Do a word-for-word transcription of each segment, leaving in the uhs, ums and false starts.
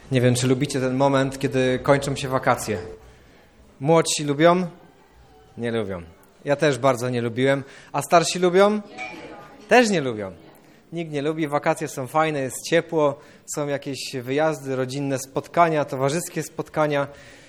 Nie wiem, czy lubicie ten moment, kiedy kończą się wakacje. Młodsi lubią? Nie lubią. Ja też bardzo nie lubiłem. A starsi lubią? Też nie lubią. Nikt nie lubi. Wakacje są fajne, jest ciepło, są jakieś wyjazdy, rodzinne spotkania, towarzyskie spotkania.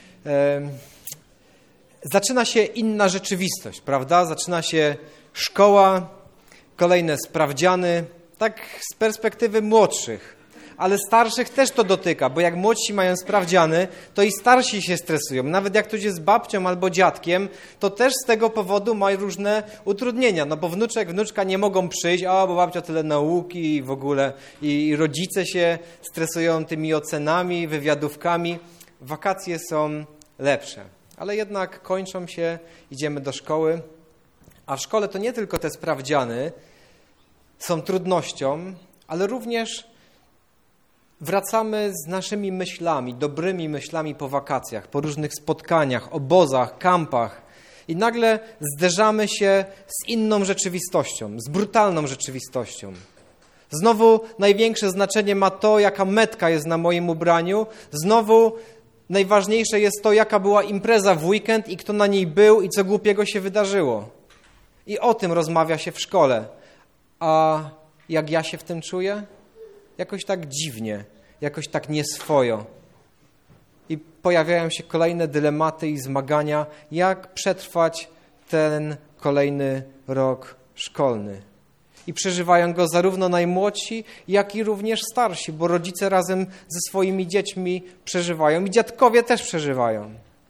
Zaczyna się inna rzeczywistość, prawda? Zaczyna się szkoła, kolejne sprawdziany, tak z perspektywy młodszych. Ale starszych też to dotyka, bo jak młodsi mają sprawdziany, to i starsi się stresują. Nawet jak ktoś jest babcią albo dziadkiem, to też z tego powodu mają różne utrudnienia. No bo wnuczek, wnuczka nie mogą przyjść, a bo babcia tyle nauki i w ogóle. I rodzice się stresują tymi ocenami, wywiadówkami. Wakacje są lepsze, ale jednak kończą się, idziemy do szkoły. A w szkole to nie tylko te sprawdziany są trudnością, ale również wracamy z naszymi myślami, dobrymi myślami po wakacjach, po różnych spotkaniach, obozach, kampach i nagle zderzamy się z inną rzeczywistością, z brutalną rzeczywistością. Znowu największe znaczenie ma to, jaka metka jest na moim ubraniu. Znowu najważniejsze jest to, jaka była impreza w weekend i kto na niej był i co głupiego się wydarzyło. I o tym rozmawia się w szkole. A jak ja się w tym czuję? Jakoś tak dziwnie, jakoś tak nieswojo. I pojawiają się kolejne dylematy i zmagania, jak przetrwać ten kolejny rok szkolny. I przeżywają go zarówno najmłodsi, jak i również starsi, bo rodzice razem ze swoimi dziećmi przeżywają i dziadkowie też przeżywają.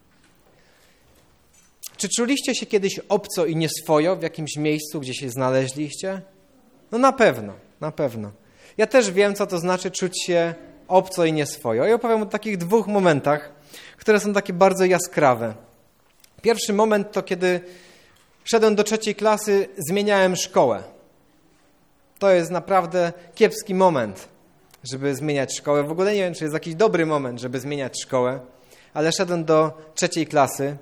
Czy czuliście się kiedyś obco i nieswojo w jakimś miejscu, gdzie się znaleźliście? No na pewno, na pewno. Ja też wiem, co to znaczy czuć się obco i nieswojo. I opowiem o takich dwóch momentach, które są takie bardzo jaskrawe. Pierwszy moment to kiedy szedłem do trzeciej klasy, zmieniałem szkołę. To jest naprawdę kiepski moment, żeby zmieniać szkołę. W ogóle nie wiem, czy jest jakiś dobry moment, żeby zmieniać szkołę, ale szedłem do trzeciej klasy.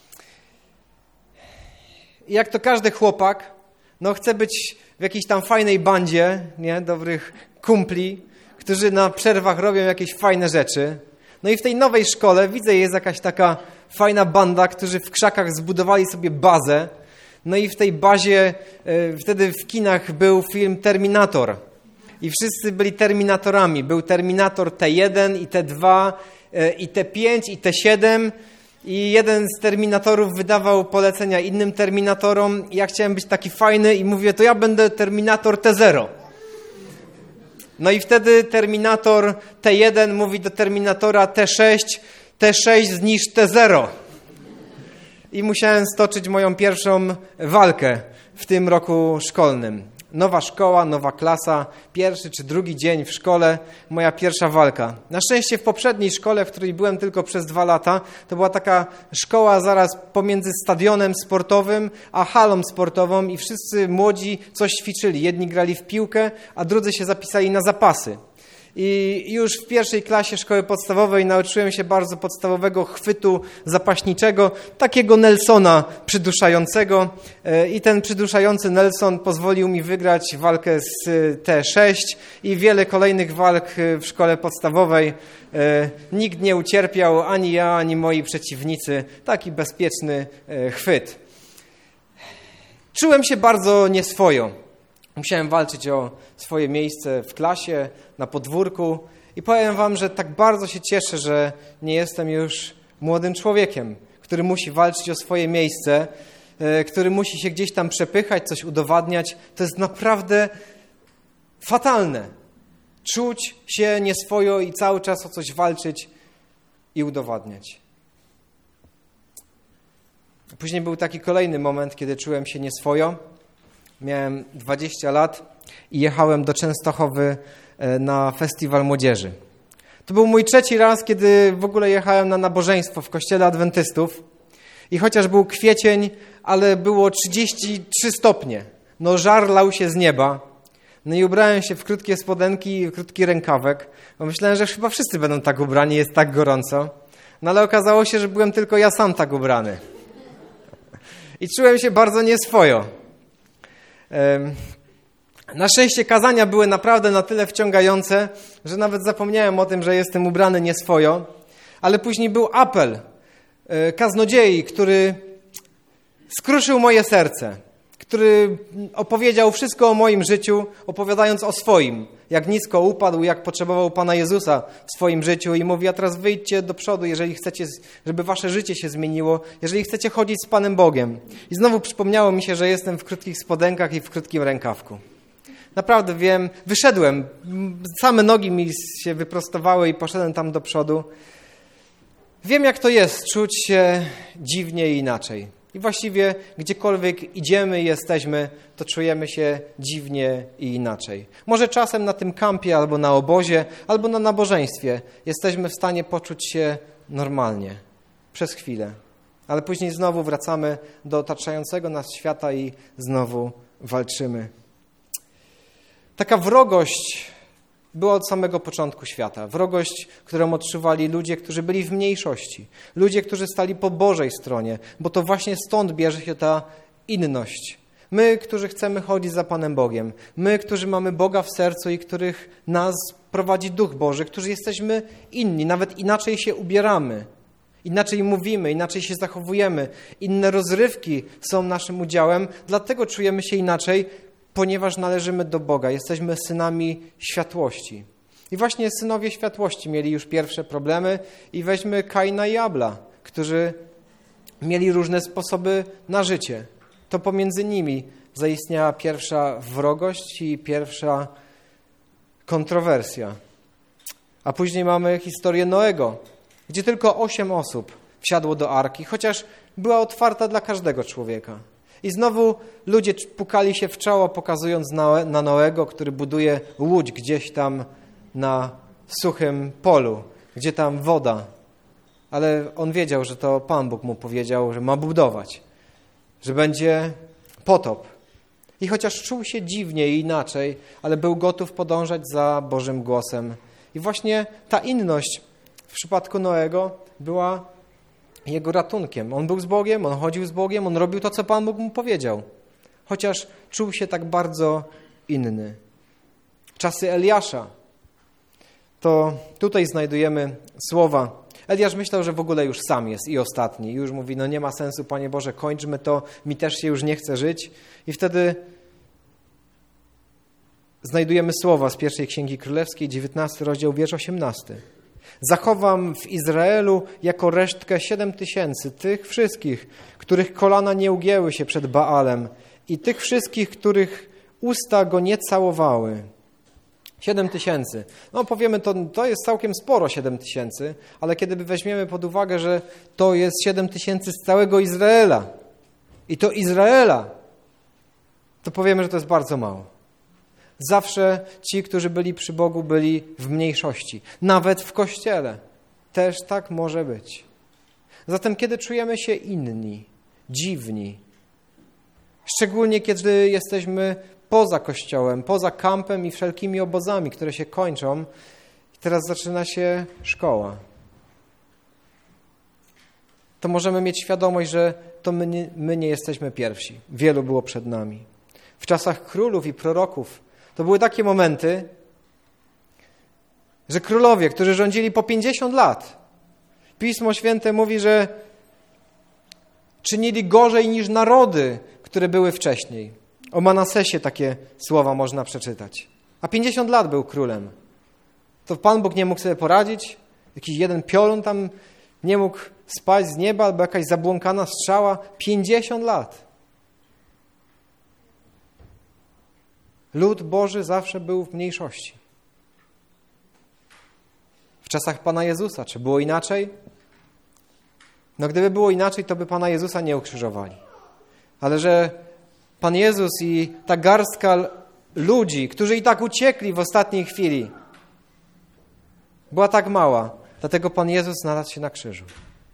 I jak to każdy chłopak, no chce być w jakiejś tam fajnej bandzie, nie, dobrych kumpli, którzy na przerwach robią jakieś fajne rzeczy. No i w tej nowej szkole widzę, jest jakaś taka fajna banda, którzy w krzakach zbudowali sobie bazę. No i w tej bazie, y, wtedy w kinach był film Terminator. I wszyscy byli Terminatorami. Był Terminator T jeden i T dwa y, i T pięć i T siedem. I jeden z Terminatorów wydawał polecenia innym Terminatorom. Ja chciałem być taki fajny i mówię, to ja będę Terminator T zero. No i wtedy Terminator T jeden mówi do Terminatora T sześć, T sześć zniszcz T zero. I musiałem stoczyć moją pierwszą walkę w tym roku szkolnym. Nowa szkoła, nowa klasa, pierwszy czy drugi dzień w szkole, moja pierwsza walka. Na szczęście w poprzedniej szkole, w której byłem tylko przez dwa lata, to była taka szkoła zaraz pomiędzy stadionem sportowym a halą sportową i wszyscy młodzi coś ćwiczyli. Jedni grali w piłkę, a drudzy się zapisali na zapasy. I już w pierwszej klasie szkoły podstawowej nauczyłem się bardzo podstawowego chwytu zapaśniczego, takiego Nelsona przyduszającego. I ten przyduszający Nelson pozwolił mi wygrać walkę z T sześć i wiele kolejnych walk w szkole podstawowej. Nikt nie ucierpiał, ani ja, ani moi przeciwnicy. Taki bezpieczny chwyt. Czułem się bardzo nieswojo. Musiałem walczyć o swoje miejsce w klasie, na podwórku i powiem wam, że tak bardzo się cieszę, że nie jestem już młodym człowiekiem, który musi walczyć o swoje miejsce, który musi się gdzieś tam przepychać, coś udowadniać. To jest naprawdę fatalne. Czuć się nieswojo i cały czas o coś walczyć i udowadniać. Później był taki kolejny moment, kiedy czułem się nieswojo. Miałem dwadzieścia lat i jechałem do Częstochowy na festiwal młodzieży. To był mój trzeci raz, kiedy w ogóle jechałem na nabożeństwo w kościele adwentystów i chociaż był kwiecień, ale było trzydzieści trzy stopnie. No żar lał się z nieba. No i ubrałem się w krótkie spodenki i w krótki rękawek, bo myślałem, że chyba wszyscy będą tak ubrani, jest tak gorąco. No ale okazało się, że byłem tylko ja sam tak ubrany. I czułem się bardzo nieswojo. Na szczęście kazania były naprawdę na tyle wciągające, że nawet zapomniałem o tym, że jestem ubrany nieswojo. Ale później był apel kaznodziei, który skruszył moje serce, który opowiedział wszystko o moim życiu, opowiadając o swoim. Jak nisko upadł, jak potrzebował Pana Jezusa w swoim życiu i mówi, a teraz wyjdźcie do przodu, jeżeli chcecie, żeby wasze życie się zmieniło, jeżeli chcecie chodzić z Panem Bogiem. I znowu przypomniało mi się, że jestem w krótkich spodenkach i w krótkim rękawku. Naprawdę wiem, wyszedłem, same nogi mi się wyprostowały i poszedłem tam do przodu. Wiem, jak to jest, czuć się dziwnie i inaczej. I właściwie gdziekolwiek idziemy i jesteśmy, to czujemy się dziwnie i inaczej. Może czasem na tym kampie, albo na obozie, albo na nabożeństwie jesteśmy w stanie poczuć się normalnie, przez chwilę. Ale później znowu wracamy do otaczającego nas świata i znowu walczymy. Taka wrogość była od samego początku świata. Wrogość, którą odczuwali ludzie, którzy byli w mniejszości. Ludzie, którzy stali po Bożej stronie, bo to właśnie stąd bierze się ta inność. My, którzy chcemy chodzić za Panem Bogiem. My, którzy mamy Boga w sercu i których nas prowadzi Duch Boży, którzy jesteśmy inni, nawet inaczej się ubieramy. Inaczej mówimy, inaczej się zachowujemy. Inne rozrywki są naszym udziałem, dlatego czujemy się inaczej, ponieważ należymy do Boga, jesteśmy synami światłości. I właśnie synowie światłości mieli już pierwsze problemy i weźmy Kaina i Abla, którzy mieli różne sposoby na życie. To pomiędzy nimi zaistniała pierwsza wrogość i pierwsza kontrowersja. A później mamy historię Noego, gdzie tylko osiem osób wsiadło do arki, chociaż była otwarta dla każdego człowieka. I znowu ludzie pukali się w czoło, pokazując na, na Noego, który buduje łódź gdzieś tam na suchym polu, gdzie tam woda. Ale on wiedział, że to Pan Bóg mu powiedział, że ma budować, że będzie potop. I chociaż czuł się dziwnie i inaczej, ale był gotów podążać za Bożym głosem. I właśnie ta inność w przypadku Noego była jego ratunkiem. On był z Bogiem, on chodził z Bogiem, on robił to, co Pan Bóg mu powiedział. Chociaż czuł się tak bardzo inny. Czasy Eliasza. To tutaj znajdujemy słowa. Eliasz myślał, że w ogóle już sam jest i ostatni. I już mówi, no nie ma sensu, Panie Boże, kończmy to, mi też się już nie chce żyć. I wtedy znajdujemy słowa z pierwszej Księgi Królewskiej, dziewiętnasty rozdział, wiersz osiemnasty. Zachowam w Izraelu jako resztkę siedem tysięcy tych wszystkich, których kolana nie ugięły się przed Baalem i tych wszystkich, których usta go nie całowały. Siedem tysięcy. No powiemy, to, to jest całkiem sporo siedem tysięcy, ale kiedy weźmiemy pod uwagę, że to jest siedem tysięcy z całego Izraela i to Izraela, to powiemy, że to jest bardzo mało. Zawsze ci, którzy byli przy Bogu, byli w mniejszości. Nawet w Kościele. Też tak może być. Zatem kiedy czujemy się inni, dziwni, szczególnie kiedy jesteśmy poza Kościołem, poza kampem i wszelkimi obozami, które się kończą, i teraz zaczyna się szkoła, to możemy mieć świadomość, że to my nie, my nie jesteśmy pierwsi. Wielu było przed nami. W czasach królów i proroków to były takie momenty, że królowie, którzy rządzili po pięćdziesiąt lat, Pismo Święte mówi, że czynili gorzej niż narody, które były wcześniej. O Manasesie takie słowa można przeczytać. A pięćdziesiąt lat był królem. To Pan Bóg nie mógł sobie poradzić? Jakiś jeden piorun tam nie mógł spaść z nieba albo jakaś zabłąkana strzała? pięćdziesiąt lat. Lud Boży zawsze był w mniejszości. W czasach Pana Jezusa, czy było inaczej? No gdyby było inaczej, to by Pana Jezusa nie ukrzyżowali. Ale że Pan Jezus i ta garstka ludzi, którzy i tak uciekli w ostatniej chwili, była tak mała, dlatego Pan Jezus znalazł się na krzyżu.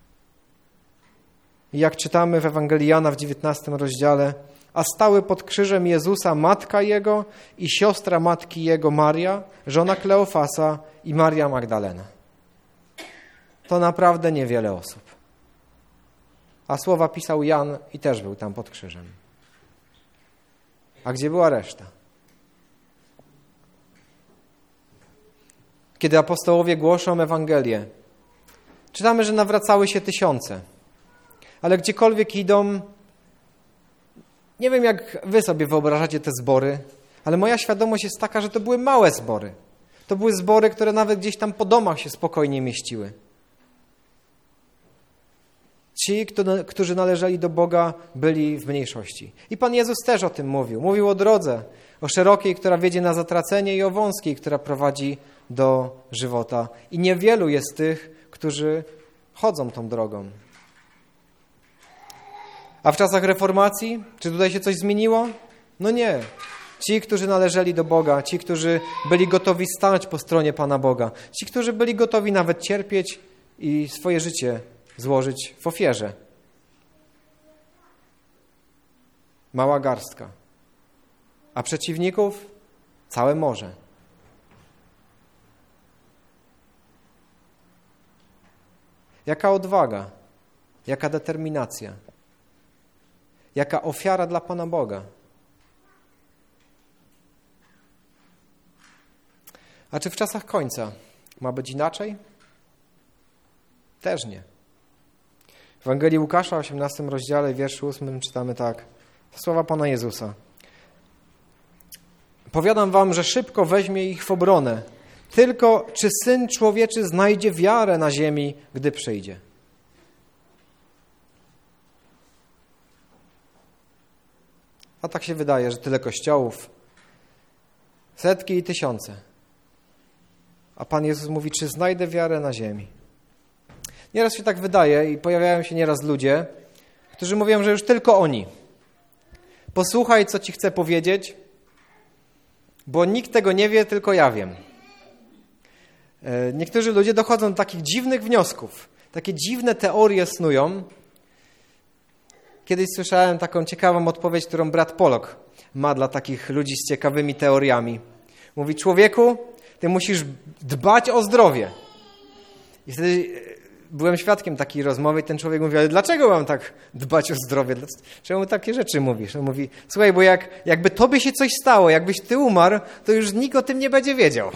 I jak czytamy w Ewangelii Jana w dziewiętnastym rozdziale, a stały pod krzyżem Jezusa matka Jego i siostra matki Jego Maria, żona Kleofasa i Maria Magdalena. To naprawdę niewiele osób. A słowa pisał Jan i też był tam pod krzyżem. A gdzie była reszta? kiedy apostołowie głoszą Ewangelię, czytamy, że nawracały się tysiące. Ale gdziekolwiek idą, nie wiem jak wy sobie wyobrażacie te zbory, ale moja świadomość jest taka, że to były małe zbory. To były zbory, które nawet gdzieś tam po domach się spokojnie mieściły. Ci, którzy należeli do Boga, byli w mniejszości. I Pan Jezus też o tym mówił. Mówił o drodze, o szerokiej, która wiedzie na zatracenie, i o wąskiej, która prowadzi do żywota. I niewielu jest tych, którzy chodzą tą drogą. A w czasach reformacji, czy tutaj się coś zmieniło? No nie. Ci, którzy należeli do Boga, ci, którzy byli gotowi stanąć po stronie Pana Boga, ci, którzy byli gotowi nawet cierpieć i swoje życie złożyć w ofierze. Mała garstka. A przeciwników całe morze. Jaka odwaga, jaka determinacja, jaka ofiara dla Pana Boga. A czy w czasach końca ma być inaczej? Też nie. W Ewangelii Łukasza, osiemnastym rozdziale, wierszu ósmym czytamy tak. Słowa Pana Jezusa. Powiadam wam, że szybko weźmie ich w obronę. Tylko czy Syn Człowieczy znajdzie wiarę na ziemi, gdy przyjdzie? A tak się wydaje, że tyle kościołów, setki i tysiące. A Pan Jezus mówi, czy znajdę wiarę na ziemi? Nieraz się tak wydaje i pojawiają się nieraz ludzie, którzy mówią, że już tylko oni. Posłuchaj, co ci chcę powiedzieć, bo nikt tego nie wie, tylko ja wiem. Niektórzy ludzie dochodzą do takich dziwnych wniosków, takie dziwne teorie snują. Kiedyś słyszałem taką ciekawą odpowiedź, którą brat Pollock ma dla takich ludzi z ciekawymi teoriami. Mówi, człowieku, ty musisz dbać o zdrowie. I wtedy byłem świadkiem takiej rozmowy i ten człowiek mówi, ale dlaczego mam tak dbać o zdrowie? Czemu takie rzeczy mówisz? On mówi, słuchaj, bo jak, jakby tobie się coś stało, jakbyś ty umarł, to już nikt o tym nie będzie wiedział.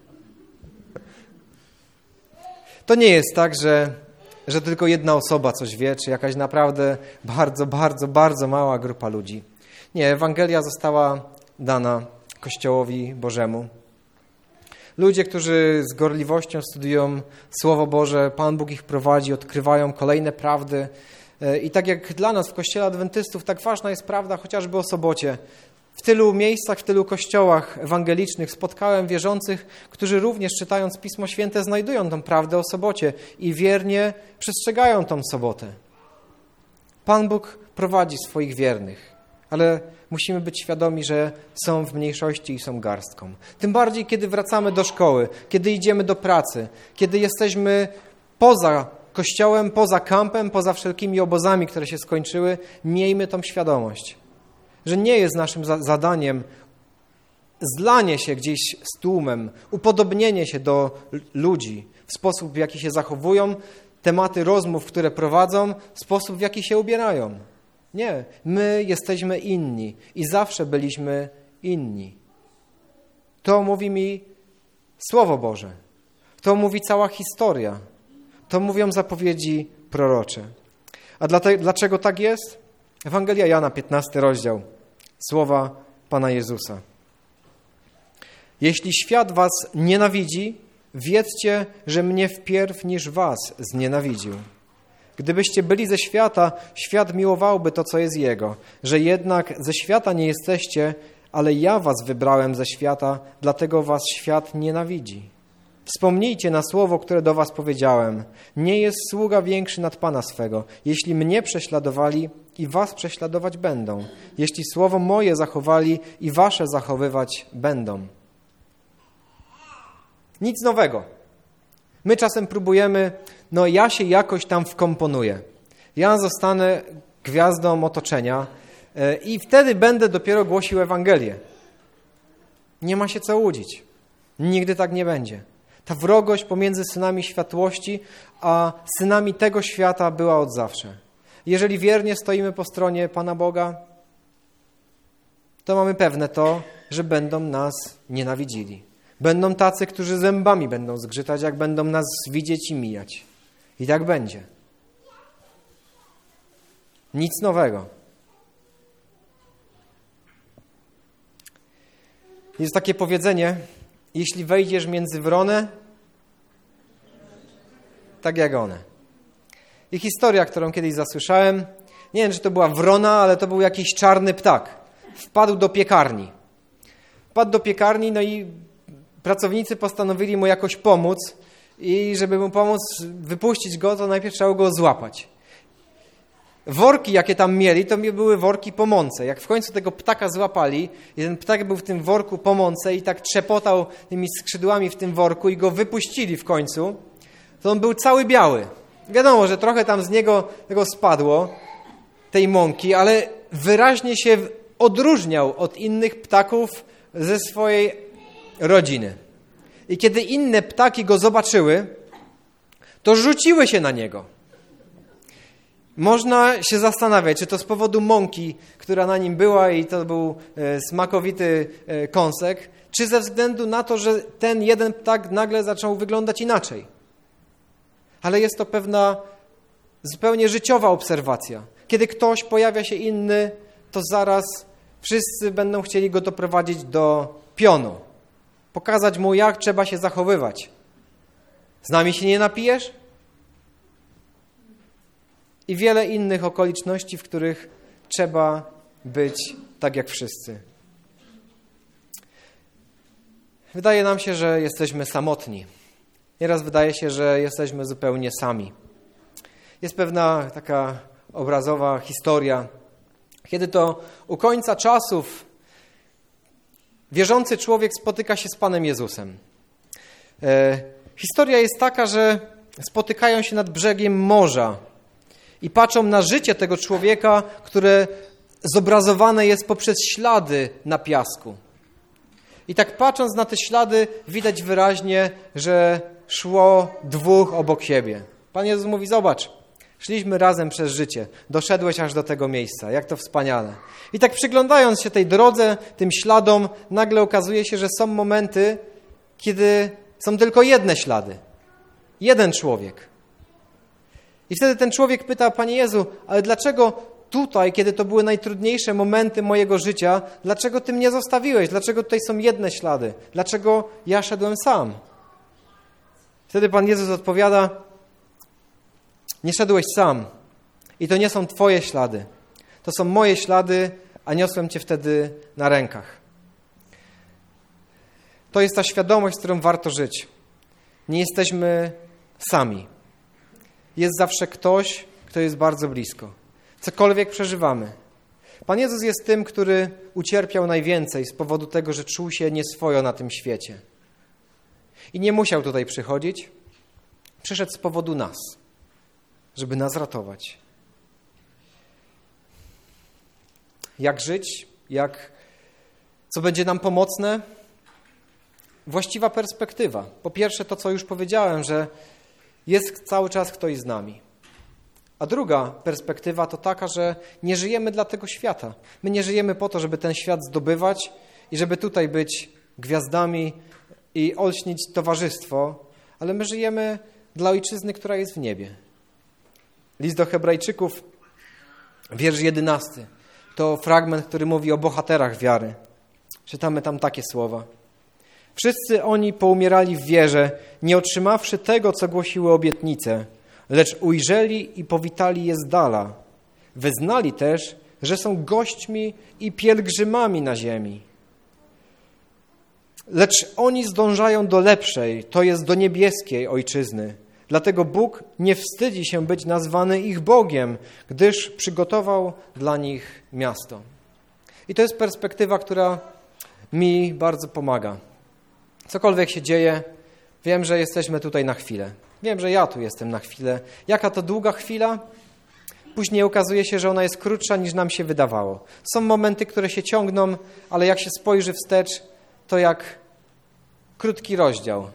To nie jest tak, że, że tylko jedna osoba coś wie, czy jakaś naprawdę bardzo, bardzo, bardzo mała grupa ludzi. Nie, Ewangelia została dana Kościołowi Bożemu. Ludzie, którzy z gorliwością studiują Słowo Boże, Pan Bóg ich prowadzi, odkrywają kolejne prawdy. I tak jak dla nas w Kościele Adwentystów tak ważna jest prawda chociażby o sobocie. W tylu miejscach, w tylu kościołach ewangelicznych spotkałem wierzących, którzy również czytając Pismo Święte znajdują tą prawdę o sobocie i wiernie przestrzegają tą sobotę. Pan Bóg prowadzi swoich wiernych, ale musimy być świadomi, że są w mniejszości i są garstką. Tym bardziej, kiedy wracamy do szkoły, kiedy idziemy do pracy, kiedy jesteśmy poza kościołem, poza kampem, poza wszelkimi obozami, które się skończyły, miejmy tą świadomość, że nie jest naszym za- zadaniem zlanie się gdzieś z tłumem, upodobnienie się do l- ludzi w sposób, w jaki się zachowują, tematy rozmów, które prowadzą, sposób, w jaki się ubierają. Nie, my jesteśmy inni i zawsze byliśmy inni. To mówi mi Słowo Boże. To mówi cała historia. To mówią zapowiedzi prorocze. A dlate- dlaczego tak jest? Ewangelia Jana, piętnasty rozdział. Słowa Pana Jezusa. Jeśli świat was nienawidzi, wiedzcie, że mnie wpierw niż was znienawidził. Gdybyście byli ze świata, świat miłowałby to, co jest jego. Że jednak ze świata nie jesteście, ale ja was wybrałem ze świata, dlatego was świat nienawidzi. Wspomnijcie na słowo, które do was powiedziałem. Nie jest sługa większy nad Pana swego. Jeśli mnie prześladowali, i was prześladować będą. Jeśli słowo moje zachowali, i wasze zachowywać będą. Nic nowego. My czasem próbujemy, no ja się jakoś tam wkomponuję. Ja zostanę gwiazdą otoczenia i wtedy będę dopiero głosił Ewangelię. Nie ma się co łudzić. Nigdy tak nie będzie. Ta wrogość pomiędzy synami światłości a synami tego świata była od zawsze. Jeżeli wiernie stoimy po stronie Pana Boga, to mamy pewne to, że będą nas nienawidzili. Będą tacy, którzy zębami będą zgrzytać, jak będą nas widzieć i mijać. I tak będzie. Nic nowego. Jest takie powiedzenie, jeśli wejdziesz między wronę, tak jak one. I historia, którą kiedyś zasłyszałem, nie wiem, czy to była wrona, ale to był jakiś czarny ptak. Wpadł do piekarni. Wpadł do piekarni, no i pracownicy postanowili mu jakoś pomóc i żeby mu pomóc wypuścić go, to najpierw trzeba go złapać. Worki, jakie tam mieli, to były worki po mące. Jak w końcu tego ptaka złapali i ten ptak był w tym worku po mące i tak trzepotał tymi skrzydłami w tym worku i go wypuścili w końcu, to on był cały biały. Wiadomo, że trochę tam z niego tego spadło, tej mąki, ale wyraźnie się odróżniał od innych ptaków ze swojej rodziny. I kiedy inne ptaki go zobaczyły, to rzuciły się na niego. Można się zastanawiać, czy to z powodu mąki, która na nim była i to był e, smakowity e, kąsek, czy ze względu na to, że ten jeden ptak nagle zaczął wyglądać inaczej. Ale jest to pewna zupełnie życiowa obserwacja. Kiedy ktoś pojawia się inny, to zaraz wszyscy będą chcieli go doprowadzić do pionu. Pokazać mu, jak trzeba się zachowywać. Z nami się nie napijesz? I wiele innych okoliczności, w których trzeba być tak jak wszyscy. Wydaje nam się, że jesteśmy samotni. Nieraz wydaje się, że jesteśmy zupełnie sami. Jest pewna taka obrazowa historia, kiedy to u końca czasów wierzący człowiek spotyka się z Panem Jezusem. E, historia jest taka, że spotykają się nad brzegiem morza i patrzą na życie tego człowieka, które zobrazowane jest poprzez ślady na piasku. I tak patrząc na te ślady, widać wyraźnie, że szło dwóch obok siebie. Pan Jezus mówi, zobacz, szliśmy razem przez życie, doszedłeś aż do tego miejsca, jak to wspaniale. I tak przyglądając się tej drodze, tym śladom, nagle okazuje się, że są momenty, kiedy są tylko jedne ślady. Jeden człowiek. I wtedy ten człowiek pyta, Panie Jezu, ale dlaczego tutaj, kiedy to były najtrudniejsze momenty mojego życia, dlaczego Ty mnie zostawiłeś? Dlaczego tutaj są jedne ślady? Dlaczego ja szedłem sam? Wtedy Pan Jezus odpowiada, nie szedłeś sam i to nie są Twoje ślady. To są moje ślady, a niosłem Cię wtedy na rękach. To jest ta świadomość, z którą warto żyć. Nie jesteśmy sami. Jest zawsze ktoś, kto jest bardzo blisko. Cokolwiek przeżywamy. Pan Jezus jest tym, który ucierpiał najwięcej z powodu tego, że czuł się nieswojo na tym świecie. I nie musiał tutaj przychodzić. Przyszedł z powodu nas, żeby nas ratować. Jak żyć? Jak, co będzie nam pomocne? Właściwa perspektywa. Po pierwsze to, co już powiedziałem, że jest cały czas ktoś z nami. A druga perspektywa to taka, że nie żyjemy dla tego świata. My nie żyjemy po to, żeby ten świat zdobywać i żeby tutaj być gwiazdami i olśnić towarzystwo, ale my żyjemy dla ojczyzny, która jest w niebie. List do Hebrajczyków, wiersz jedenasty. To fragment, który mówi o bohaterach wiary. Czytamy tam takie słowa. Wszyscy oni poumierali w wierze, nie otrzymawszy tego, co głosiły obietnice, lecz ujrzeli i powitali je z dala. Wyznali też, że są gośćmi i pielgrzymami na ziemi. Lecz oni zdążają do lepszej, to jest do niebieskiej ojczyzny. Dlatego Bóg nie wstydzi się być nazwany ich Bogiem, gdyż przygotował dla nich miasto. I to jest perspektywa, która mi bardzo pomaga. Cokolwiek się dzieje, wiem, że jesteśmy tutaj na chwilę. Wiem, że ja tu jestem na chwilę. Jaka to długa chwila? Później okazuje się, że ona jest krótsza, niż nam się wydawało. Są momenty, które się ciągną, ale jak się spojrzy wstecz, to jak krótki rozdział.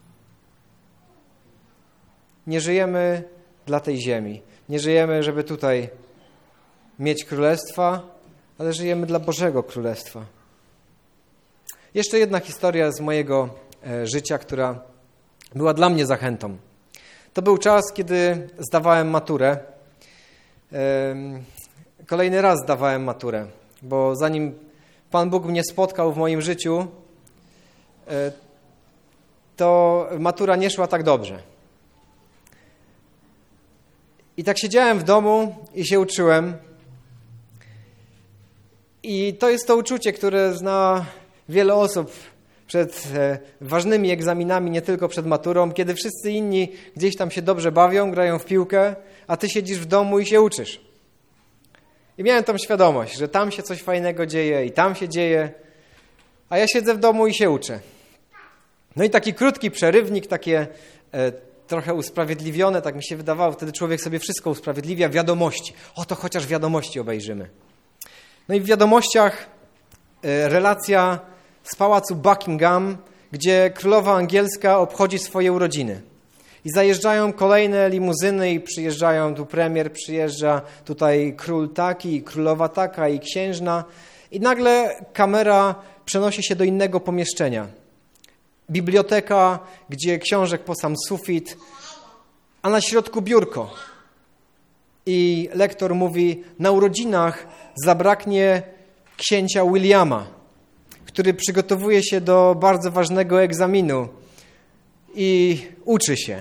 Nie żyjemy dla tej ziemi. Nie żyjemy, żeby tutaj mieć królestwa, ale żyjemy dla Bożego Królestwa. Jeszcze jedna historia z mojego życia, która była dla mnie zachętą. To był czas, kiedy zdawałem maturę. Kolejny raz zdawałem maturę, bo zanim Pan Bóg mnie spotkał w moim życiu, to matura nie szła tak dobrze. I tak siedziałem w domu i się uczyłem. I to jest to uczucie, które zna wiele osób przed ważnymi egzaminami, nie tylko przed maturą, kiedy wszyscy inni gdzieś tam się dobrze bawią, grają w piłkę, a ty siedzisz w domu i się uczysz. I miałem tą świadomość, że tam się coś fajnego dzieje i tam się dzieje, a ja siedzę w domu i się uczę. No i taki krótki przerywnik, takie e, trochę usprawiedliwione, tak mi się wydawało, wtedy człowiek sobie wszystko usprawiedliwia, wiadomości. Oto chociaż wiadomości obejrzymy. No i w wiadomościach e, relacja z pałacu Buckingham, gdzie królowa angielska obchodzi swoje urodziny. I zajeżdżają kolejne limuzyny i przyjeżdżają, tu premier przyjeżdża, tutaj król taki, i królowa taka i księżna. I nagle kamera przenosi się do innego pomieszczenia. Biblioteka, gdzie książek po sam sufit, a na środku biurko. I lektor mówi, na urodzinach zabraknie księcia Williama, który przygotowuje się do bardzo ważnego egzaminu i uczy się.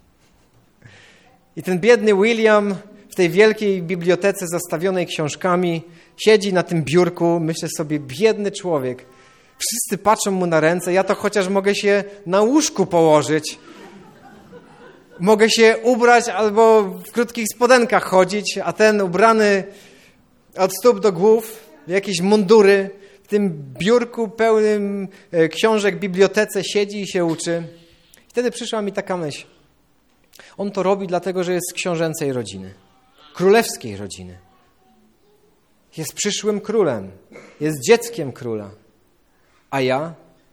I ten biedny William w tej wielkiej bibliotece zastawionej książkami siedzi na tym biurku, myślę sobie, biedny człowiek. Wszyscy patrzą mu na ręce, ja to chociaż mogę się na łóżku położyć. Mogę się ubrać albo w krótkich spodenkach chodzić, a ten ubrany od stóp do głów, w jakieś mundury, w tym biurku pełnym książek, bibliotece siedzi i się uczy. I wtedy przyszła mi taka myśl. On to robi dlatego, że jest z książęcej rodziny, królewskiej rodziny. Jest przyszłym królem, jest dzieckiem króla. A ja?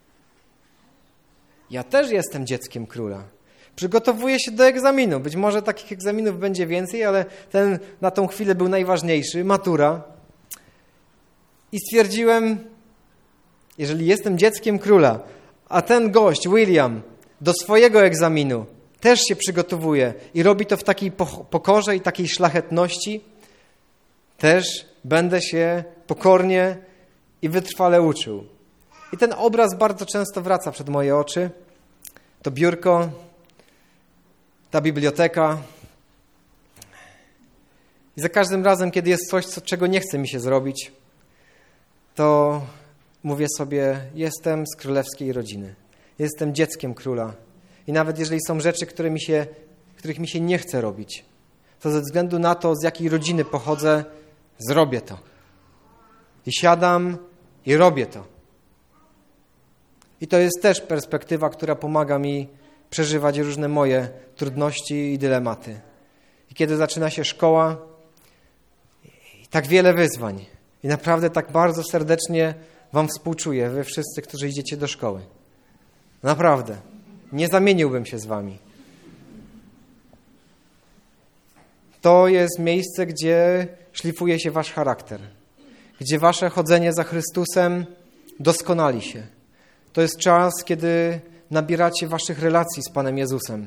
Ja też jestem dzieckiem króla. Przygotowuję się do egzaminu. Być może takich egzaminów będzie więcej, ale ten na tą chwilę był najważniejszy, matura. I stwierdziłem, jeżeli jestem dzieckiem króla, a ten gość, William, do swojego egzaminu też się przygotowuje i robi to w takiej pokorze i takiej szlachetności, też będę się pokornie i wytrwale uczył. I ten obraz bardzo często wraca przed moje oczy. To biurko, ta biblioteka. I za każdym razem, kiedy jest coś, co, czego nie chce mi się zrobić, to mówię sobie, jestem z królewskiej rodziny. Jestem dzieckiem króla. I nawet jeżeli są rzeczy, które mi się, których mi się nie chce robić, to ze względu na to, z jakiej rodziny pochodzę, zrobię to. I siadam i robię to. I to jest też perspektywa, która pomaga mi przeżywać różne moje trudności i dylematy. I kiedy zaczyna się szkoła, i tak wiele wyzwań. I naprawdę tak bardzo serdecznie wam współczuję, wy wszyscy, którzy idziecie do szkoły. Naprawdę. Nie zamieniłbym się z wami. To jest miejsce, gdzie szlifuje się wasz charakter. Gdzie wasze chodzenie za Chrystusem doskonali się. To jest czas, kiedy nabieracie waszych relacji z Panem Jezusem.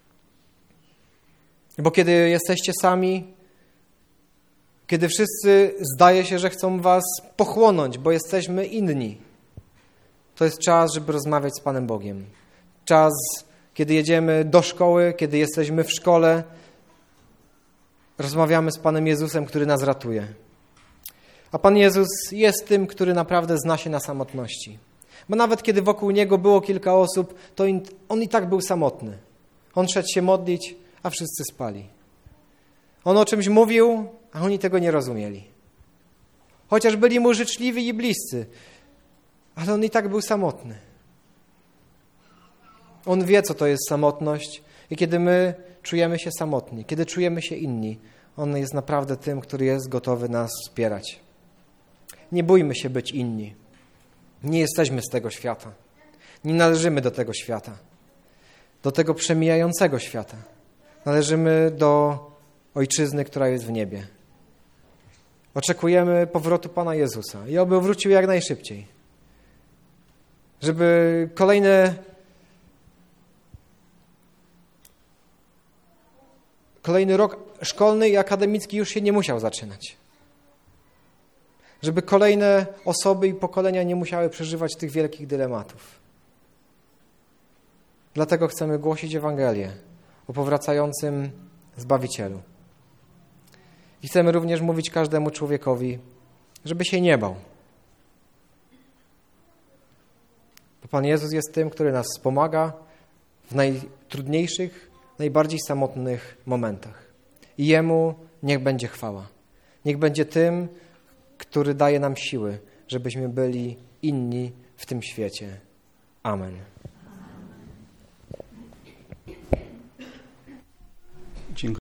Bo kiedy jesteście sami, kiedy wszyscy zdaje się, że chcą was pochłonąć, bo jesteśmy inni, to jest czas, żeby rozmawiać z Panem Bogiem. Czas, kiedy jedziemy do szkoły, kiedy jesteśmy w szkole, rozmawiamy z Panem Jezusem, który nas ratuje. A Pan Jezus jest tym, który naprawdę zna się na samotności. Bo nawet kiedy wokół Niego było kilka osób, to On i tak był samotny. On szedł się modlić, a wszyscy spali. On o czymś mówił, a oni tego nie rozumieli. Chociaż byli Mu życzliwi i bliscy, ale On i tak był samotny. On wie, co to jest samotność i kiedy my czujemy się samotni, kiedy czujemy się inni, On jest naprawdę tym, który jest gotowy nas wspierać. Nie bójmy się być inni. Nie jesteśmy z tego świata. Nie należymy do tego świata. Do tego przemijającego świata. Należymy do Ojczyzny, która jest w niebie. Oczekujemy powrotu Pana Jezusa i oby wrócił jak najszybciej. Żeby kolejne kolejny rok szkolny i akademicki już się nie musiał zaczynać. Żeby kolejne osoby i pokolenia nie musiały przeżywać tych wielkich dylematów. Dlatego chcemy głosić Ewangelię o powracającym Zbawicielu. I chcemy również mówić każdemu człowiekowi, żeby się nie bał. Bo Pan Jezus jest tym, który nas wspomaga w najtrudniejszych, najbardziej samotnych momentach. I Jemu niech będzie chwała. Niech będzie tym, który daje nam siły, żebyśmy byli inni w tym świecie. Amen.